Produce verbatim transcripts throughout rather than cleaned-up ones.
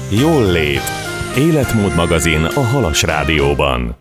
Jól lét. Életmód magazin a Halas Rádióban.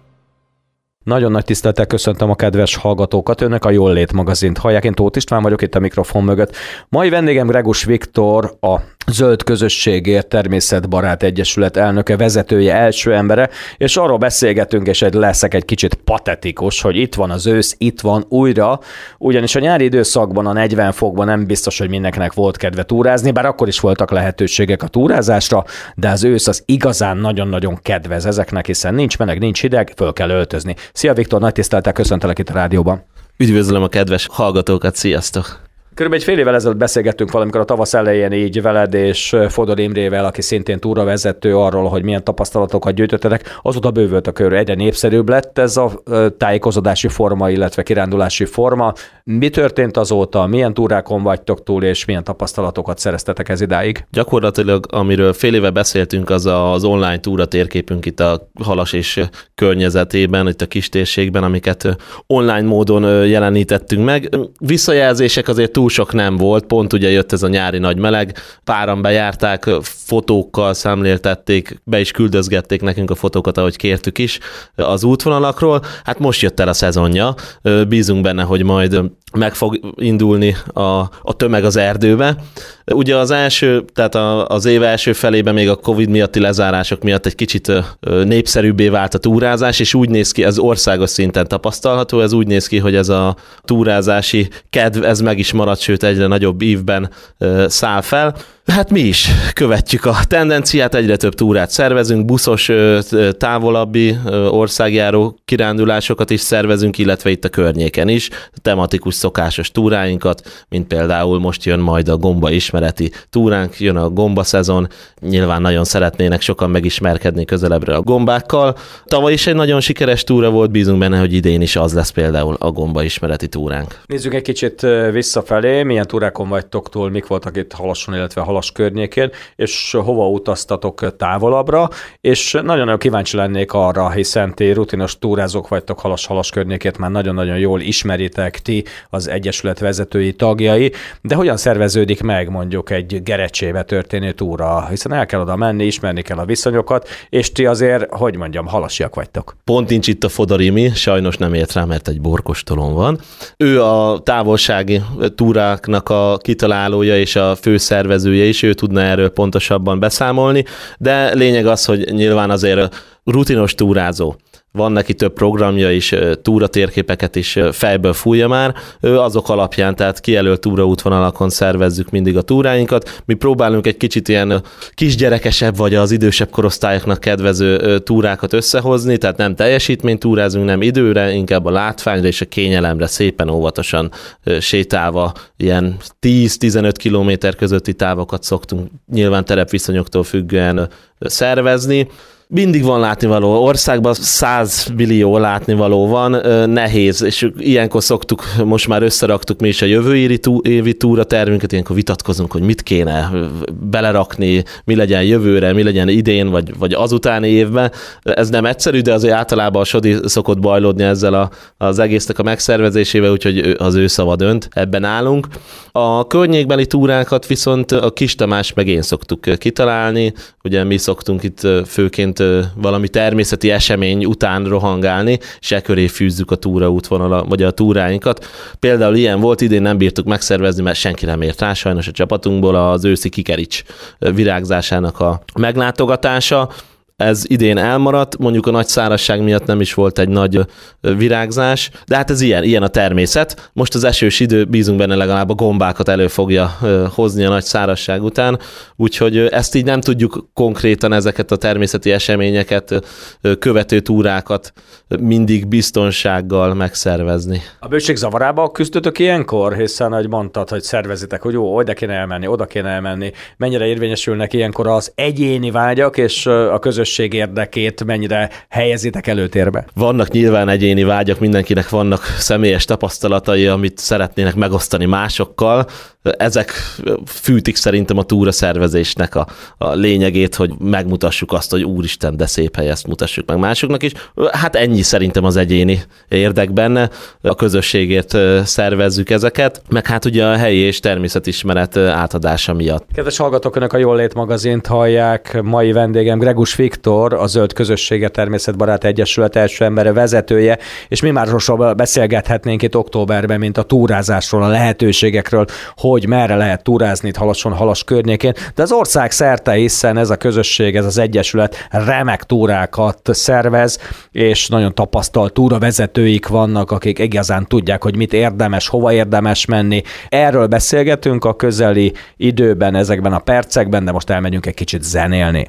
Nagyon nagy tisztelettel köszöntöm a kedves hallgatókat, önök a Jól lét magazint hallják. Én Tóth István vagyok itt a mikrofon mögött. Mai vendégem Gregus Viktor, a Zöld Közösségért Természetbarát Egyesület elnöke, vezetője, első embere, és arról beszélgetünk, és egy leszek egy kicsit patetikus, hogy itt van az ősz, itt van újra, ugyanis a nyári időszakban a negyven fokban nem biztos, hogy mindenkinek volt kedve túrázni, bár akkor is voltak lehetőségek a túrázásra, de az ősz az igazán nagyon-nagyon kedvez ezeknek, hiszen nincs meleg, nincs hideg, föl kell öltözni. Szia Viktor, nagy tisztelettel köszöntelek itt a rádióban. Üdvözlöm a kedves hallgatókat, sziasztok! Körülbelül egy fél évvel ezelőtt beszélgettünk valamikor a tavasz elején így veled és Fodor Imrével, aki szintén túravezető, arról, hogy milyen tapasztalatokat gyűjtöttetek. Azóta bővült a kör, egyre népszerűbb lett ez a tájékozódási forma, illetve kirándulási forma. Mi történt azóta, milyen túrákon vagytok túl, és milyen tapasztalatokat szereztetek ez idáig? Gyakorlatilag, amiről fél éve beszéltünk, az az online túra térképünk itt a Halas és környezetében, itt a kistérségben, amiket online módon jelenítettünk meg. Visszajelzések azért túl sok nem volt, pont ugye jött ez a nyári nagy meleg, páran bejárták, fotókkal szemléltették, be is küldözgették nekünk a fotókat, ahogy kértük is az útvonalakról. Hát most jött el a szezonja, bízunk benne, hogy majd meg fog indulni a, a tömeg az erdőbe. Ugye az első, tehát az év első felében még a Covid miatti lezárások miatt egy kicsit népszerűbbé vált a túrázás, és úgy néz ki, ez országos szinten tapasztalható, ez úgy néz ki, hogy ez a túrázási kedv, ez meg is marad, sőt egyre nagyobb ívben száll fel. Hát mi is követjük a tendenciát, egyre több túrát szervezünk, buszos, távolabbi országjáró kirándulásokat is szervezünk, illetve itt a környéken is, tematikus szokásos túráinkat, mint például most jön majd a gomba ismereti túránk, jön a gomba szezon, nyilván nagyon szeretnének sokan megismerkedni közelebbre a gombákkal. Tavaly is egy nagyon sikeres túra volt, bízunk benne, hogy idén is az lesz például a gomba ismereti túránk. Nézzük egy kicsit visszafelé, milyen túrákon vagytok túl, mik voltak itt Halason, illetve Halas környékén, és hova utaztatok távolabbra, és nagyon-nagyon kíváncsi lennék arra, hiszen ti rutinos túrázók vagytok, Halas-Halas környékét már nagyon-nagyon jól ismeritek, ti az Egyesület vezetői tagjai, de hogyan szerveződik meg mondjuk egy Gerecsébe történő túra, hiszen el kell oda menni, ismerni kell a viszonyokat, és ti azért, hogy mondjam, halasiak vagytok. Pont nincs itt a Fodor Imi, sajnos nem ért rá, mert egy borkostolón van. Ő a távolsági túráknak a kitalálója és a főszervezője is, ő tudna erről pontosabban beszámolni, de lényeg az, hogy nyilván azért rutinos túrázó. Van neki több programja is, túratérképeket is fejből fújja már, azok alapján, tehát kijelölt túraútvonalakon szervezzük mindig a túráinkat. Mi próbálunk egy kicsit ilyen kisgyerekesebb vagy az idősebb korosztályoknak kedvező túrákat összehozni, tehát nem teljesítményt túrázunk, nem időre, inkább a látványra és a kényelemre szépen óvatosan sétálva, ilyen tíz-tizenöt kilométer közötti távokat szoktunk nyilván terepviszonyoktól függően szervezni. Mindig van látnivaló, országban száz millió látnivaló van, nehéz, és ilyenkor szoktuk, most már összeraktuk mi is a jövő évi, tú, évi túra tervünket, ilyenkor vitatkozunk, hogy mit kéne belerakni, mi legyen jövőre, mi legyen idén, vagy, vagy azutáni évben. Ez nem egyszerű, de azért általában a Sodi szokott bajlódni ezzel a, az egésznek a megszervezésével, úgyhogy az ő szava dönt, ebben állunk. A környékbeli túrákat viszont a Kis Tamás meg én szoktuk kitalálni, ugye mi szoktunk itt főként valami természeti esemény után rohangálni, és e köré fűzzük a túraútvonala, vagy a túráinkat. Például ilyen volt, idén nem bírtuk megszervezni, mert senki nem ért rá, sajnos a csapatunkból az őszi kikerics virágzásának a meglátogatása. Ez idén elmaradt, mondjuk a nagy szárazság miatt nem is volt egy nagy virágzás, de hát ez ilyen, ilyen a természet. Most az esős idő, bízunk benne, legalább a gombákat elő fogja hozni a nagy szárazság után, úgyhogy ezt így nem tudjuk konkrétan ezeket a természeti eseményeket, követő túrákat mindig biztonsággal megszervezni. A bőség zavarába küzdötök ilyenkor, hiszen ahogy mondtad, hogy szervezitek, hogy jó, oda kéne elmenni, oda kéne elmenni, mennyire érvényesülnek ilyenkor az egyéni vágyak, és a közös érdekét mennyire helyezitek előtérbe? Vannak nyilván egyéni vágyak, mindenkinek vannak személyes tapasztalatai, amit szeretnének megosztani másokkal. ezek fűtik szerintem a túra szervezésnek a, a lényegét, hogy megmutassuk azt, hogy úristen, de szép hely, ezt mutassuk meg másoknak is. Hát ennyi szerintem az egyéni érdek benne, a közösségért szervezzük ezeket, meg hát ugye a helyi és természetismeret átadása miatt. Kedves hallgatók, Önök a Jól Lét magazint hallják. Mai vendégem Gregus Viktor, a Zöld Közössége Természetbarát Egyesület első embere, vezetője, és mi már rosóban beszélgethetnénk itt októberben, mint a túrázásról, a lehetőségekről, hogy merre lehet túrázni itt Halason-Halas környékén, de az ország szerte, hiszen ez a közösség, ez az egyesület remek túrákat szervez, és nagyon tapasztalt túravezetőik vannak, akik igazán tudják, hogy mit érdemes, hova érdemes menni. Erről beszélgetünk a közeli időben, ezekben a percekben, de most elmegyünk egy kicsit zenélni.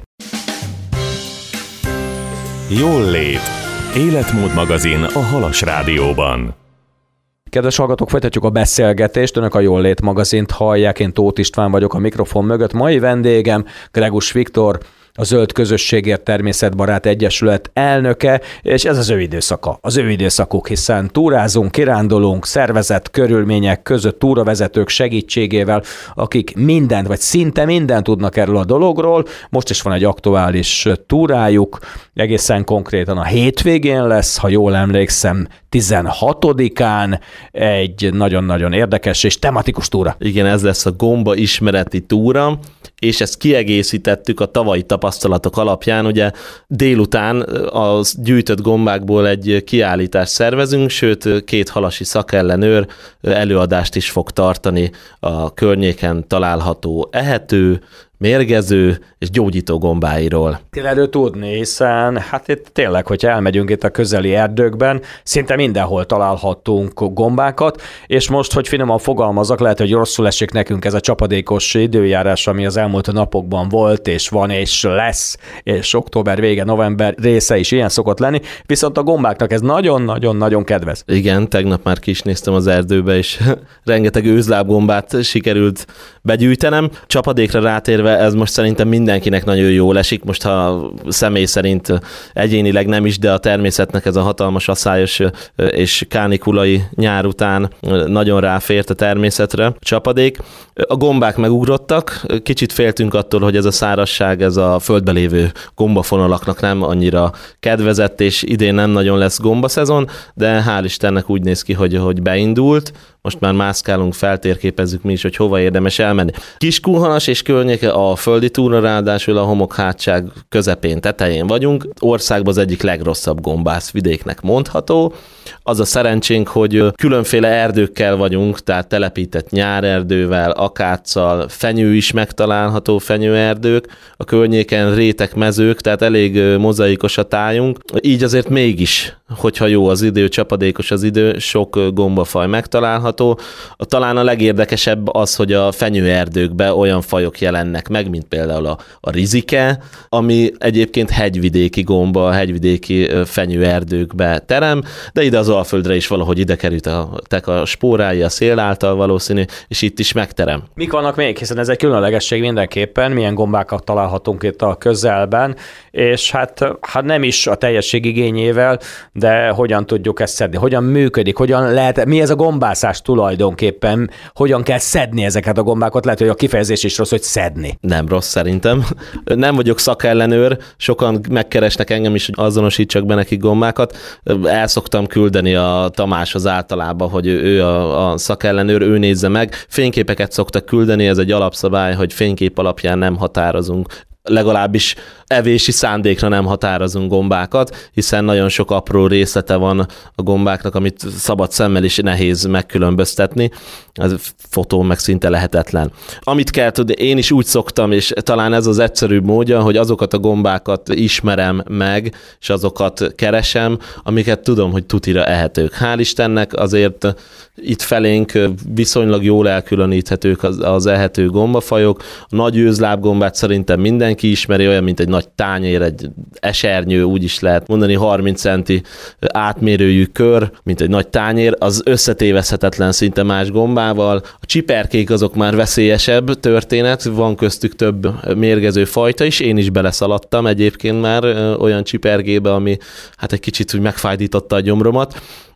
Jól Lét. Életmód magazin a Halas Rádióban. Kedves hallgatók, folytatjuk a beszélgetést. Önök a Jól Lét magazint hallják. Én Tóth István vagyok a mikrofon mögött. Mai vendégem Gregus Viktor, a Zöld Közösségért Természetbarát Egyesület elnöke, és ez az ő időszaka, az ő időszakuk, hiszen túrázunk, kirándulunk, szervezett körülmények között túravezetők segítségével, akik mindent, vagy szinte mindent tudnak erről a dologról. Most is van egy aktuális túrájuk, egészen konkrétan a hétvégén lesz, ha jól emlékszem, tizenhatodikán egy nagyon-nagyon érdekes és tematikus túra. Igen, ez lesz a gomba ismereti túra, és ezt kiegészítettük a tavalyi tapasztalatok alapján. Ugye délután a gyűjtött gombákból egy kiállítást szervezünk, sőt két halasi szakellenőr előadást is fog tartani a környéken található ehető, mérgező és gyógyító gombáiról. Tényleg tudni, hiszen hát itt tényleg, hogyha elmegyünk itt a közeli erdőkben, szinte mindenhol találhatunk gombákat, és most, hogy finoman fogalmazok, lehet, hogy rosszul esik nekünk ez a csapadékos időjárás, ami az elmúlt napokban volt, és van, és lesz, és október vége, november része is ilyen szokott lenni, viszont a gombáknak ez nagyon-nagyon-nagyon kedvez. Igen, tegnap már ki is néztem az erdőbe, és rengeteg őzlábgombát sikerült begyűjtenem. Csapadékra rátérve ez most szerintem mindenkinek nagyon jól esik, most ha személy szerint egyénileg nem is, de a természetnek ez a hatalmas asszályos és kánikulai nyár után nagyon ráfért a természetre a csapadék. A gombák megugrottak, kicsit féltünk attól, hogy ez a szárazság, ez a földbe lévő gombafonalaknak nem annyira kedvezett, és idén nem nagyon lesz gombaszezon, de hál' Istennek úgy néz ki, hogy, hogy beindult. Most már mászkálunk, feltérképezzük mi is, hogy hova érdemes elmenni. Kiskunhalas és környéke a földi túra, ráadásul a homokhátság közepén, tetején vagyunk. Országban az egyik legrosszabb gombászvidéknek mondható. Az a szerencsénk, hogy különféle erdőkkel vagyunk, tehát telepített nyárerdővel, akáccal, fenyő is megtalálható, fenyőerdők, a környéken rétek, mezők, tehát elég mozaikos a tájunk. Így azért mégis, hogyha jó az idő, csapadékos az idő, sok gombafaj megtalálható. Talán a legérdekesebb az, hogy a fenyőerdőkben olyan fajok jelennek meg, mint például a, a rizike, ami egyébként hegyvidéki gomba, hegyvidéki fenyőerdőkbe terem, de ide az Alföldre is valahogy ide kerültek a spórái a szél által valószínű, és itt is megterem. Mik vannak még, hiszen ez egy különlegesség mindenképpen, milyen gombákat találhatunk itt a közelben, és hát, hát nem is a teljesség igényével, de hogyan tudjuk ezt szedni, hogyan működik, hogyan lehet, mi ez a gombászás tulajdonképpen, hogyan kell szedni ezeket a gombákat, lehet, hogy a kifejezés is rossz, hogy szedni. Nem rossz szerintem. Nem vagyok szakellenőr, sokan megkeresnek engem is, hogy azonosítsak be nekik gombákat. El szoktam küldeni a Tamáshoz általában, hogy ő a, a szakellenőr, ő nézze meg. Fényképeket szoktak küldeni, ez egy alapszabály, hogy fénykép alapján nem határozunk, legalábbis evési szándékra nem határozunk gombákat, hiszen nagyon sok apró részlete van a gombáknak, amit szabad szemmel is nehéz megkülönböztetni. Ez fotón meg szinte lehetetlen. Amit kell tudni, én is úgy szoktam, és talán ez az egyszerűbb módja, hogy azokat a gombákat ismerem meg, és azokat keresem, amiket tudom, hogy tutira ehetők. Hál' Istennek azért itt felénk viszonylag jól elkülöníthetők az, az ehető gombafajok. A nagy őzlábgombát szerintem mindenki ismeri, olyan, mint egy nagy tányér, egy esernyő, úgy is lehet mondani, harminc centi átmérőjű kör, mint egy nagy tányér, az összetévezhetetlen szinte más gombával. A csiperkék azok már veszélyesebb történet, van köztük több mérgező fajta is, én is beleszaladtam egyébként már olyan csipergébe, ami hát egy kicsit úgy megfájdította a gyomromat.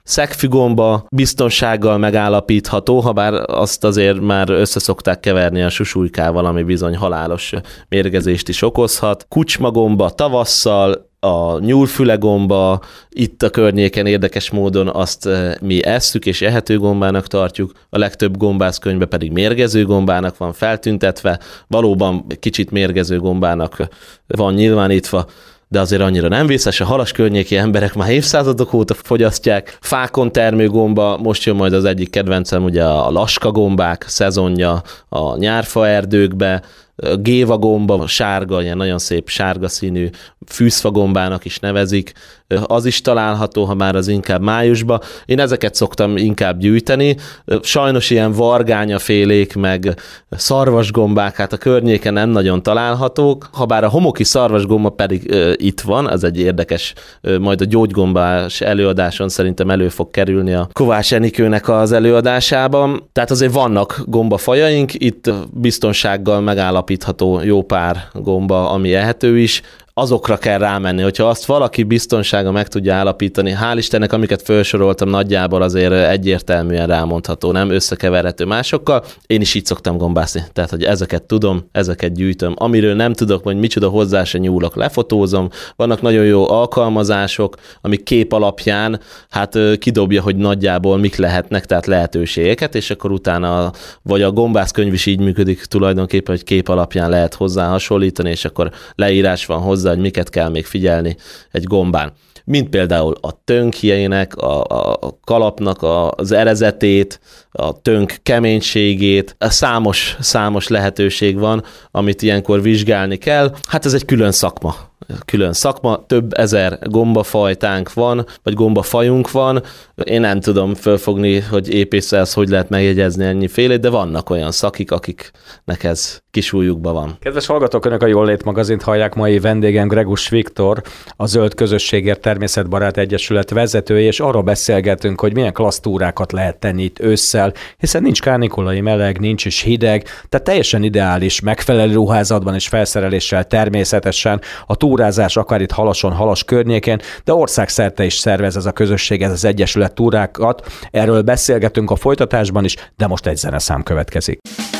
Szegfűgomba biztonsággal megállapítható, ha bár azt azért már összeszokták keverni a susúlykával, ami bizony halálos mérgezést is okozhat. Kucsmagomba tavasszal, a nyúlfülegomba, itt a környéken érdekes módon azt mi esszük és ehető gombának tartjuk, a legtöbb gombászkönyvben pedig mérgező gombának van feltüntetve, valóban kicsit mérgező gombának van nyilvánítva, de azért annyira nem vészes, a halas környéki emberek már évszázadok óta fogyasztják. Fákon termő gomba, most jön majd az egyik kedvencem, ugye a laskagombák szezonja a nyárfaerdőkbe, a gévagomba, a sárga, ilyen nagyon szép sárga színű fűszfagombának is nevezik, az is található, ha már az inkább májusban. Én ezeket szoktam inkább gyűjteni. Sajnos ilyen vargányafélék, meg szarvasgombák, hát a környéken nem nagyon találhatók, habár a homoki szarvasgomba pedig e, itt van, az egy érdekes, e, majd a gyógygombás előadáson szerintem elő fog kerülni a Kovács Enikőnek az előadásában. Tehát azért vannak gombafajaink, itt biztonsággal megállapítható jó pár gomba, ami ehető is. Azokra kell rámenni, hogyha azt valaki biztonsága meg tudja állapítani. Hál' Istennek, amiket felsoroltam, nagyjából azért egyértelműen rámondható, nem összekeverhető másokkal. Én is így szoktam gombászni, tehát hogy ezeket tudom, ezeket gyűjtöm. Amiről nem tudok, hogy micsoda hozzá se nyúlok, lefotózom. Vannak nagyon jó alkalmazások, amik kép alapján hát kidobja, hogy nagyjából mik lehetnek, tehát lehetőségeket, és akkor utána, vagy a gombászkönyv is így működik tulajdonképpen, hogy kép alapján lehet hozzá hasonlítani, és akkor leírás van hozzá, hogy miket kell még figyelni egy gombán. Mint például a tönkjének, a, a kalapnak az erezetét, a tönk keménységét, számos, számos lehetőség van, amit ilyenkor vizsgálni kell. Hát ez egy külön szakma. Külön szakma, több ezer gombafajtánk van, vagy gombafajunk van. Én nem tudom fölfogni, hogy épésszel ezt hogy lehet megjegyezni ennyifélét, de vannak olyan szakik, akiknek ez kisújjukban van. Kedves hallgatók, Önök a Jól Lét magazint hallják, mai vendégem Gregus Viktor, a Zöld Közösségért Természetbarát Egyesület vezetője, és arról beszélgetünk, hogy milyen klassz túrákat lehet tenni itt ősszel, hiszen nincs kánikulai meleg, nincs is hideg, tehát teljesen ideális, megfelelő ruházatban és felszereléssel természetesen a túrázás akár itt Halason, Halas környékén, de országszerte is szervez ez a közösség, ez az egyesület túrákat. Erről beszélgetünk a folytatásban is, de most egy zeneszám következik.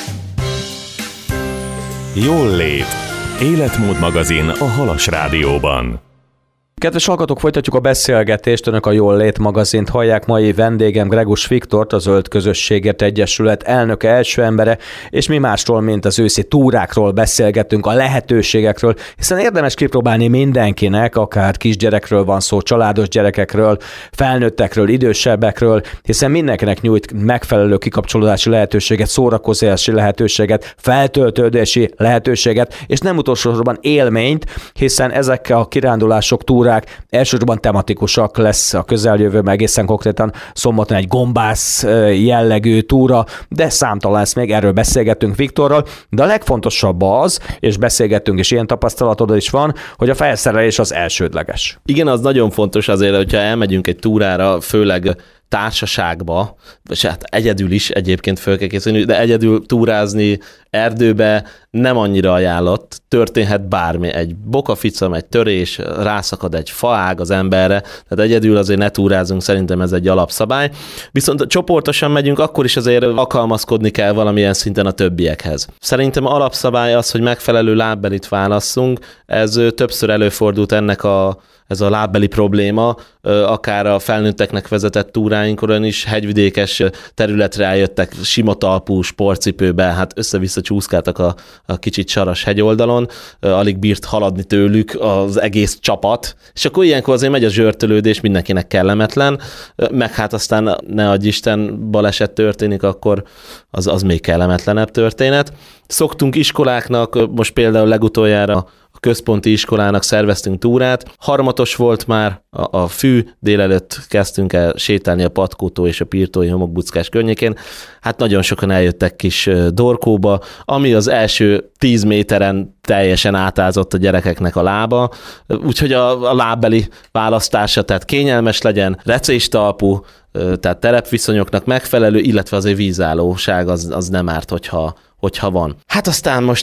Jól Lét. Életmód magazin a Halas Rádióban. Kedves hallgatók, folytatjuk a beszélgetést, Önök a Jól Lét magazint hallják, mai vendégem Gregus Viktort, a Zöld Közösségért Egyesület elnöke, első embere, és mi másról, mint az őszi túrákról beszélgetünk, a lehetőségekről, hiszen érdemes kipróbálni mindenkinek, akár kisgyerekről van szó, családos gyerekekről, felnőttekről, idősebbekről, hiszen mindenkinek nyújt megfelelő kikapcsolódási lehetőséget, szórakozási lehetőséget, feltöltődési lehetőséget, és nem utolsó sorban élményt, hiszen ezek a kirándulások, túrák elsősorban tematikusak, lesz a közeljövőben egészen konkrétan szombaton egy gombász jellegű túra, de számtalan lesz még, erről beszélgettünk Viktorral, de a legfontosabb az, és beszélgettünk, és ilyen tapasztalatod is van, hogy a felszerelés az elsődleges. Igen, az nagyon fontos azért, hogyha elmegyünk egy túrára, főleg társaságba, és hát egyedül is egyébként föl kell készülni, de egyedül túrázni erdőbe nem annyira ajánlott, történhet bármi, egy bokaficam, egy törés, rászakad egy faág az emberre, tehát egyedül azért ne túrázunk, szerintem ez egy alapszabály. Viszont csoportosan megyünk, akkor is azért alkalmazkodni kell valamilyen szinten a többiekhez. Szerintem alapszabály az, hogy megfelelő lábbelit válasszunk, ez többször előfordult ennek a ez a lábbeli probléma, akár a felnőtteknek vezetett túráinkon is hegyvidékes területre eljöttek sima talpú sportcipőbe, hát össze-vissza csúszkáltak a, a kicsit saras hegyoldalon, alig bírt haladni tőlük az egész csapat, és akkor ilyenkor azért megy a zsörtölődés, mindenkinek kellemetlen, meg hát aztán ne adj Isten baleset történik, akkor az, az még kellemetlenebb történet. Szoktunk iskoláknak, most például legutoljára a központi iskolának szerveztünk túrát. Harmatos volt már a, a fű, délelőtt kezdtünk el sétálni a Patkótó és a Pirtói homokbuckás környékén. Hát nagyon sokan eljöttek kis dorkóba, ami az első tíz méteren teljesen átázott a gyerekeknek a lába, úgyhogy a, a lábbeli választása, tehát kényelmes legyen, recéstalpú, tehát terepviszonyoknak megfelelő, illetve azért vízállóság az, az nem árt, hogyha, hogyha van. Hát aztán most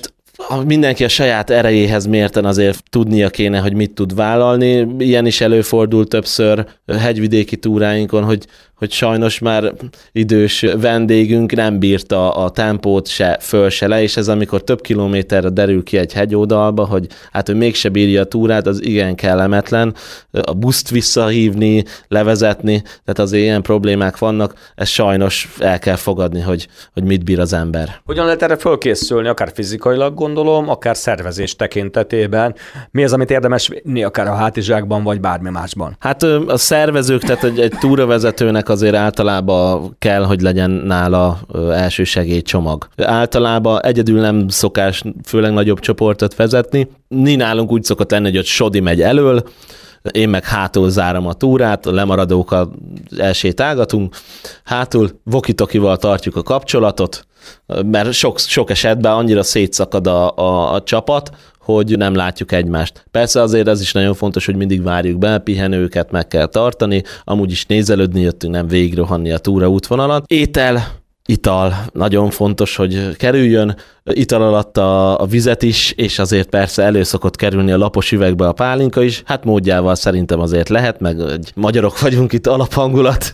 mindenki a saját erejéhez mérten azért tudnia kéne, hogy mit tud vállalni. Ilyen is előfordul többször hegyvidéki túráinkon, hogy, hogy sajnos már idős vendégünk nem bírta a tempót se föl, se le, és ez amikor több kilométerre derül ki egy hegyoldalba, hogy hát ő mégse bírja a túrát, az igen kellemetlen. A buszt visszahívni, levezetni, tehát azért ilyen problémák vannak, ezt sajnos el kell fogadni, hogy, hogy mit bír az ember. Hogyan lehet erre fölkészülni, akár fizikailag gondolom, akár szervezés tekintetében? Mi az, amit érdemes vinni, akár a hátizsákban, vagy bármi másban? Hát a szervezők, tehát egy, egy túravezetőnek azért általában kell, hogy legyen nála elsősegélycsomag. Általában egyedül nem szokás, főleg nagyobb csoportot vezetni. Mi nálunk úgy szokott lenni, hogy ott Sodi megy elől, én meg hátul zárom a túrát, a lemaradókkal elsétálgatunk, hátul walkie-talkival tartjuk a kapcsolatot, mert sok, sok esetben annyira szétszakad a, a, a csapat, hogy nem látjuk egymást. Persze azért ez is nagyon fontos, hogy mindig várjuk be, pihenőket meg kell tartani, amúgy is nézelődni jöttünk, nem végigrohanni a túra útvonalat. Étel, ital, nagyon fontos, hogy kerüljön, ital alatt a, a vizet is, és azért persze elő szokott kerülni a lapos üvegbe a pálinka is, hát módjával szerintem azért lehet, meg egy magyarok vagyunk itt, alaphangulat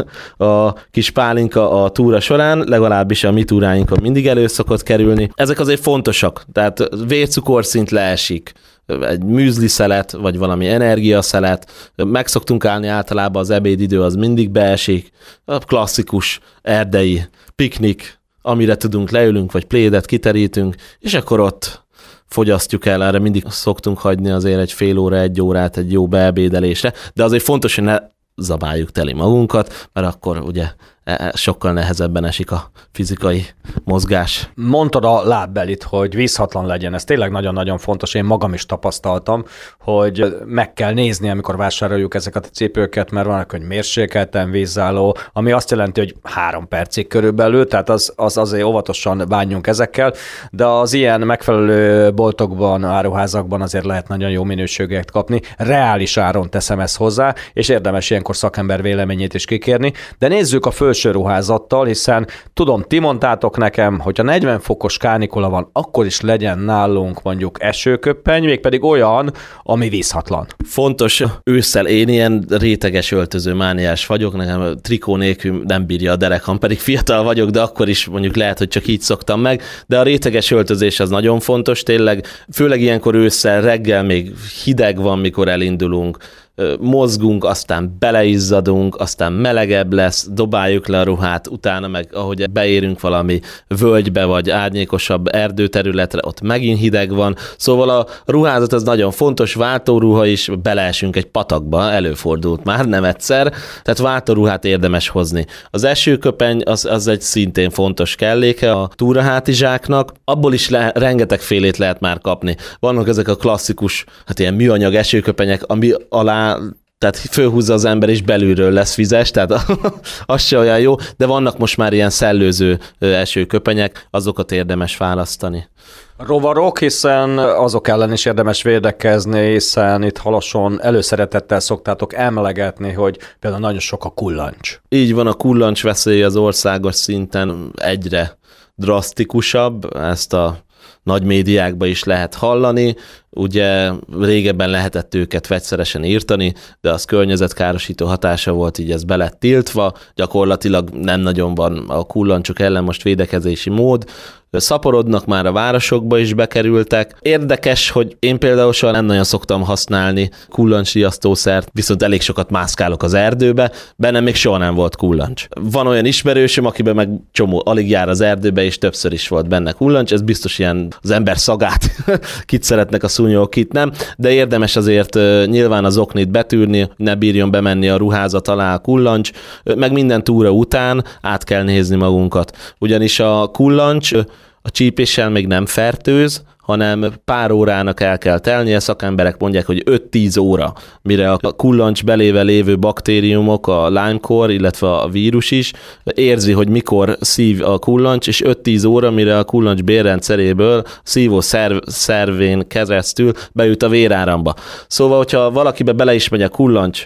a kis pálinka a túra során, legalábbis a mi túráinkon mindig elő szokott kerülni. Ezek azért fontosak, tehát vércukorszint leesik, egy műzli szelet, vagy valami energiaszelet, meg szoktunk állni általában, az ebédidő az mindig beesik, a klasszikus erdei piknik, amire tudunk leülünk, vagy plédet kiterítünk, és akkor ott fogyasztjuk el, erre mindig szoktunk hagyni azért egy fél óra, egy órát egy jó beebédelésre, de azért fontos, hogy ne zabáljuk teli magunkat, mert akkor ugye sokkal nehezebben esik a fizikai mozgás. Mondtad a lábbelit, hogy vízhatlan legyen. Ez tényleg nagyon-nagyon fontos. Én magam is tapasztaltam, hogy meg kell nézni, amikor vásároljuk ezeket a cipőket, mert vannak, hogy mérsékelten vízálló, ami azt jelenti, hogy három percig körülbelül, tehát az, az azért óvatosan bánjunk ezekkel, de az ilyen megfelelő boltokban, áruházakban azért lehet nagyon jó minőséget kapni. Reális áron teszem ezt hozzá, és érdemes ilyenkor szakember véleményét is kikérni. De nézzük a felső ruházattal, hiszen tudom, ti mondtátok nekem, hogyha negyven fokos kánikula van, akkor is legyen nálunk mondjuk esőköppeny, mégpedig olyan, ami vízhatlan. Fontos, ősszel én ilyen réteges öltöző mániás vagyok, nekem trikó nélkül nem bírja a derekam, pedig fiatal vagyok, de akkor is mondjuk lehet, hogy csak így szoktam meg, de a réteges öltözés az nagyon fontos, tényleg, főleg ilyenkor ősszel reggel még hideg van, mikor elindulunk, mozgunk, aztán beleizzadunk, aztán melegebb lesz, dobáljuk le a ruhát, utána meg, ahogy beérünk valami völgybe, vagy árnyékosabb erdőterületre, ott megint hideg van. Szóval a ruházat az nagyon fontos, váltóruha is, beleesünk egy patakba, előfordult már, nem egyszer, tehát váltóruhát érdemes hozni. Az esőköpeny az, az egy szintén fontos kelléke a túrahátizsáknak, abból is le, rengeteg félét lehet már kapni. Vannak ezek a klasszikus, hát ilyen műanyag esőköpenyek, ami alá tehát fölhúzza az ember, és belülről lesz vizes, tehát az se olyan jó, de vannak most már ilyen szellőző esőköpenyek, azokat érdemes választani. Rovarok, hiszen azok ellen is érdemes védekezni, hiszen itt Halason előszeretettel szoktátok emlegetni, hogy például nagyon sok a kullancs. Így van, a kullancs veszély az országos szinten egyre drasztikusabb, ezt a nagy médiákban is lehet hallani. Ugye régebben lehetett őket vegyszeresen írtani, de az környezetkárosító hatása volt, így ez be lett tiltva. Gyakorlatilag nem nagyon van a kullancsok ellen most védekezési mód. Szaporodnak, már a városokba is bekerültek. Érdekes, hogy én például soha nem nagyon szoktam használni kullancsriasztószert, viszont elég sokat mászkálok az erdőbe, bennem még soha nem volt kullancs. Van olyan ismerősöm, akiben meg csomó alig jár az erdőbe, és többször is volt benne kullancs, ez biztos ilyen az ember szagát, kit szeretnek a szúnyogok, kit nem, de érdemes azért nyilván az oknit betűrni, ne bírjon bemenni a ruházat alá a kullancs, meg minden túra után át kell nézni magunkat. Ugyanis a kullancs a csípéssel még nem fertőz, hanem pár órának el kell telnie, szakemberek mondják, hogy öt-tíz óra, mire a kullancs beléve lévő baktériumok, a Lyme-kór, illetve a vírus is érzi, hogy mikor szív a kullancs, és öt-tíz óra, mire a kullancs bérrendszeréből szívó szerv, szervén keresztül bejut a véráramba. Szóval, hogyha valakibe bele is megy a kullancs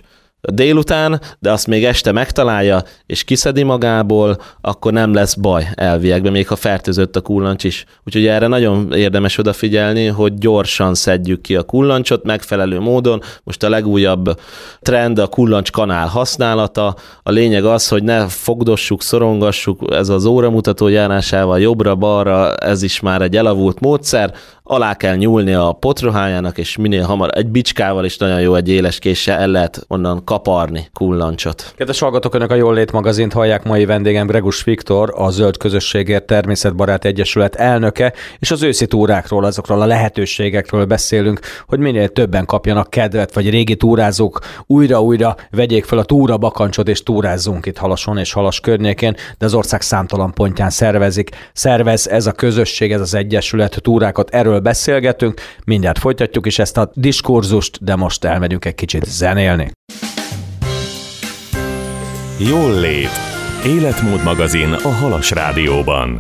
délután, de azt még este megtalálja, és kiszedi magából, akkor nem lesz baj elviekben, még ha fertőzött a kullancs is. Úgyhogy erre nagyon érdemes odafigyelni, hogy gyorsan szedjük ki a kullancsot, megfelelő módon. Most a legújabb trend a kullancs kanál használata. A lényeg az, hogy ne fogdossuk, szorongassuk, ez az óramutató járásával jobbra-balra, ez is már egy elavult módszer. Alá kell nyúlni a potrohájának, és minél hamar egy bicskával is nagyon jó, egy éles késsel el lehet onnan kaparni kullancsot. Kedves hallgatók, Önök a Jól Lét magazint hallják, mai vendégem Greguss Viktor, a Zöld Közösségért Természetbarát Egyesület elnöke, és az őszi túrákról, azokról a lehetőségekről beszélünk, hogy minél többen kapjanak kedvet, vagy régi túrázók újra-újra vegyék fel a túra bakancsot, és túrázzunk itt Halason és Halas környékén, de az ország számtalan pontján szervezik. Szervez ez a közösség, ez az egyesület túrákat, erről beszélgetünk, mindjárt folytatjuk is ezt a diskurzust, de most elmegyünk egy kicsit zenélni. Jól lét. Életmód magazin a Halas Rádióban.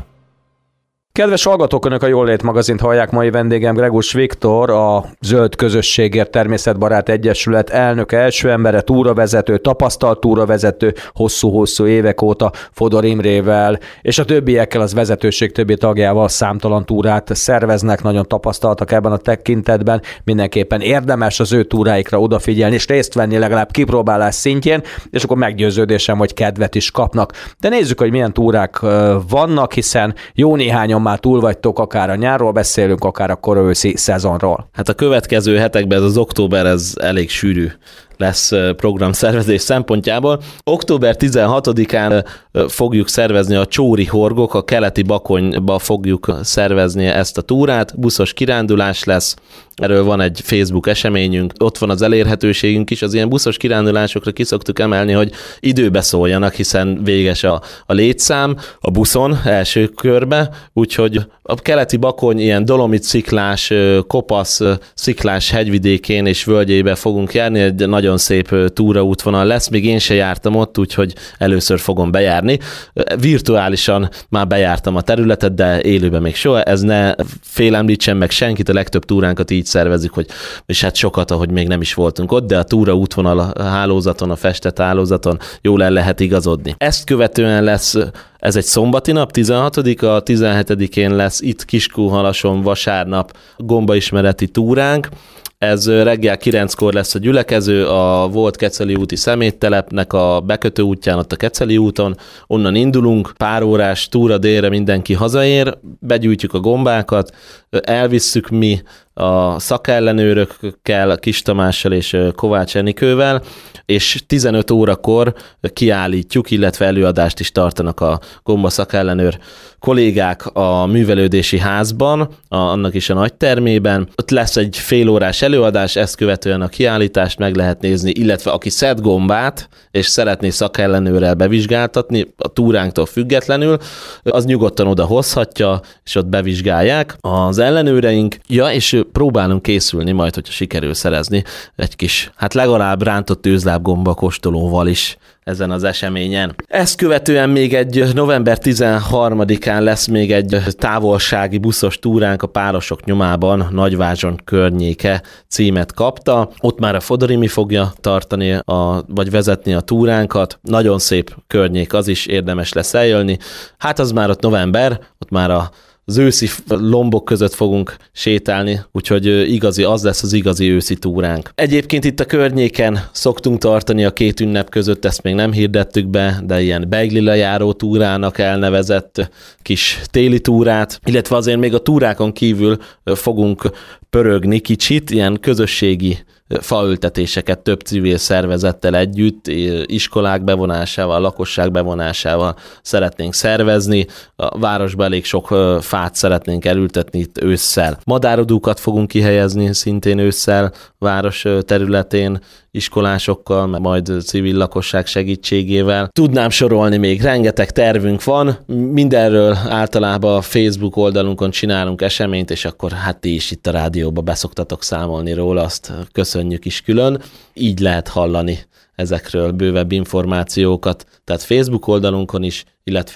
Kedves hallgatók, Önök a Jól Lét magazint hallják, mai vendégem Greguss Viktor, a Zöld Közösségért Természetbarát Egyesület elnöke, első embere, túravezető, tapasztalt túravezető, hosszú-hosszú évek óta Fodor Imrével, és a többiekkel, az vezetőség többi tagjával számtalan túrát szerveznek, nagyon tapasztaltak ebben a tekintetben, mindenképpen érdemes az ő túráikra odafigyelni, és részt venni legalább kipróbálás szintjén, és akkor meggyőződésem, hogy kedvet is kapnak. De nézzük, hogy milyen túrák vannak, hiszen jó néhányan már túl vagytok, akár a nyárról beszélünk, akár a koraőszi szezonról. Hát a következő hetekben ez az október, ez elég sűrű lesz programszervezés szempontjából. október tizenhatodikán fogjuk szervezni a Csóri Horgok, a keleti Bakonyba fogjuk szervezni ezt a túrát, buszos kirándulás lesz, erről van egy Facebook eseményünk, ott van az elérhetőségünk is, az ilyen buszos kirándulásokra ki szoktuk emelni, hogy időbe szóljanak, hiszen véges a, a létszám a buszon első körbe, úgyhogy a keleti Bakony ilyen dolomit sziklás, kopasz sziklás hegyvidékén és völgyébe fogunk járni, egy nagyon szép túraútvonal lesz, még én se jártam ott, úgyhogy először fogom bejárni. Virtuálisan már bejártam a területet, de élőben még soha, ez ne félemlítsen meg senkit, a legtöbb túránkat így szervezik, hogy, és hát sokat, ahogy még nem is voltunk ott, de a túraútvonal a hálózaton, a festett hálózaton jól el lehet igazodni. Ezt követően lesz, ez egy szombati nap, tizenhatodika, tizenhetedikén lesz itt Kiskunhalason vasárnap gombaismereti túránk. Ez reggel kilenckor lesz a gyülekező, a volt Keceli úti szeméttelepnek a bekötő útján, ott a Keceli úton, onnan indulunk, pár órás túra délre mindenki hazaér, begyűjtjük a gombákat, elvisszük mi a szakellenőrökkel, Kis Tamással és Kovács Enikővel, és tizenöt órakor kiállítjuk, illetve előadást is tartanak a gomba szakellenőr kollégák a művelődési házban, a, annak is a nagy termében. Ott lesz egy félórás előadás, ezt követően a kiállítást meg lehet nézni, illetve aki szed gombát, és szeretné szakellenőrrel bevizsgáltatni, a túránktól függetlenül, az nyugodtan oda hozhatja, és ott bevizsgálják az ellenőreink. Ja, és próbálunk készülni majd, hogyha sikerül szerezni egy kis, hát legalább rántott őzlábgomba kóstolóval is ezen az eseményen. Ezt követően még egy november tizenharmadikán lesz még egy távolsági buszos túránk a Párosok nyomában, Nagyvázson környéke címet kapta. Ott már a Fodor Imi fogja tartani, a, vagy vezetni a túránkat. Nagyon szép környék, az is érdemes lesz eljönni. Hát az már ott november, ott már a az őszi lombok között fogunk sétálni, úgyhogy igazi, az lesz az igazi őszi túránk. Egyébként itt a környéken szoktunk tartani a két ünnep között, ezt még nem hirdettük be, de ilyen Beiglila járó túrának elnevezett kis téli túrát, illetve azért még a túrákon kívül fogunk pörögni kicsit, ilyen közösségi faültetéseket több civil szervezettel együtt, iskolák bevonásával, a lakosság bevonásával szeretnénk szervezni. A városban elég sok fát szeretnénk elültetni itt ősszel. Madárodókat fogunk kihelyezni szintén ősszel város területén, iskolásokkal, majd civil lakosság segítségével. Tudnám sorolni még, rengeteg tervünk van, mindenről általában a Facebook oldalunkon csinálunk eseményt, és akkor hát ti is itt a rádióba beszoktatok számolni róla, azt köszönjük is külön. Így lehet hallani ezekről bővebb információkat, tehát Facebook oldalunkon is, illetve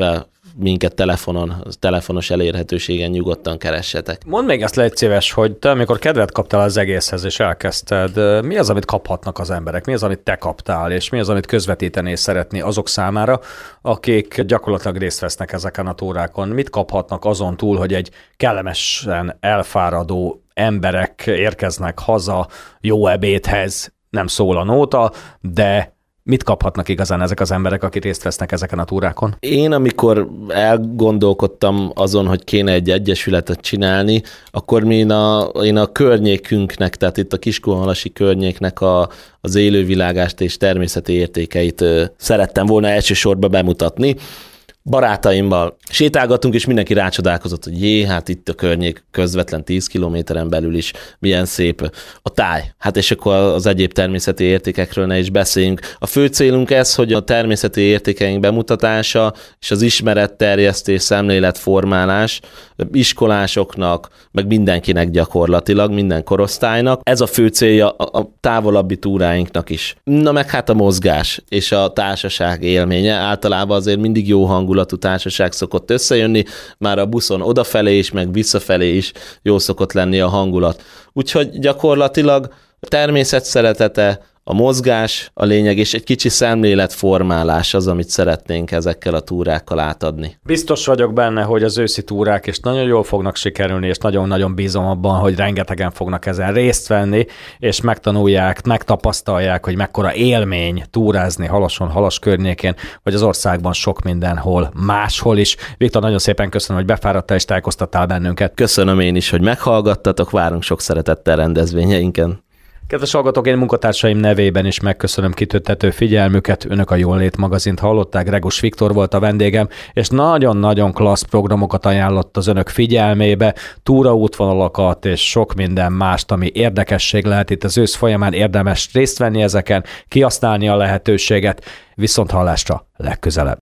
minket telefonon, telefonos elérhetőségen nyugodtan keressetek. Mondd még ezt, légy szíves, hogy te, amikor kedvet kaptál az egészhez, és elkezdted, mi az, amit kaphatnak az emberek? Mi az, amit te kaptál, és mi az, amit közvetíteni és szeretni azok számára, akik gyakorlatilag részt vesznek ezeken a túrákon? Mit kaphatnak azon túl, hogy egy kellemesen elfáradó emberek érkeznek haza jó ebédhez, nem szól a nóta, de mit kaphatnak igazán ezek az emberek, akik részt vesznek ezeken a túrákon? Én, amikor elgondolkodtam azon, hogy kéne egy egyesületet csinálni, akkor mi én a, én a környékünknek, tehát itt a Kiskunhalasi környéknek a, az élővilágást és természeti értékeit szerettem volna elsősorban bemutatni. Barátaimmal sétálgattunk, és mindenki rácsodálkozott, hogy jé, hát itt a környék közvetlen tíz kilométeren belül is milyen szép a táj. Hát és akkor az egyéb természeti értékekről ne is beszéljünk. A fő célunk ez, hogy a természeti értékeink bemutatása és az ismeretterjesztés, szemléletformálás iskolásoknak, meg mindenkinek gyakorlatilag, minden korosztálynak. Ez a fő célja a távolabbi túráinknak is. Na meg hát a mozgás és a társaság élménye. Általában azért mindig jó hangulatú társaság szokott összejönni, már a buszon odafelé is, meg visszafelé is jó szokott lenni a hangulat. Úgyhogy gyakorlatilag a természet szeretete, a mozgás a lényeg, és egy kicsi szemléletformálás az, amit szeretnénk ezekkel a túrákkal átadni. Biztos vagyok benne, hogy az őszi túrák is nagyon jól fognak sikerülni, és nagyon-nagyon bízom abban, hogy rengetegen fognak ezen részt venni, és megtanulják, megtapasztalják, hogy mekkora élmény túrázni Halason, Halas környékén, vagy az országban sok mindenhol, máshol is. Viktor, nagyon szépen köszönöm, hogy befáradtál és tájékoztattál bennünket. Köszönöm én is, hogy meghallgattatok, várunk sok szeretettel rendezvényeinken. Kedves hallgatók, én munkatársaim nevében is megköszönöm kitüntető figyelmüket. Önök a Jólét magazint hallották, Regus Viktor volt a vendégem, és nagyon-nagyon klassz programokat ajánlott az önök figyelmébe, túraútvonalakat és sok minden mást, ami érdekesség lehet itt az ősz folyamán, érdemes részt venni ezeken, kihasználni a lehetőséget, viszont hallásra legközelebb.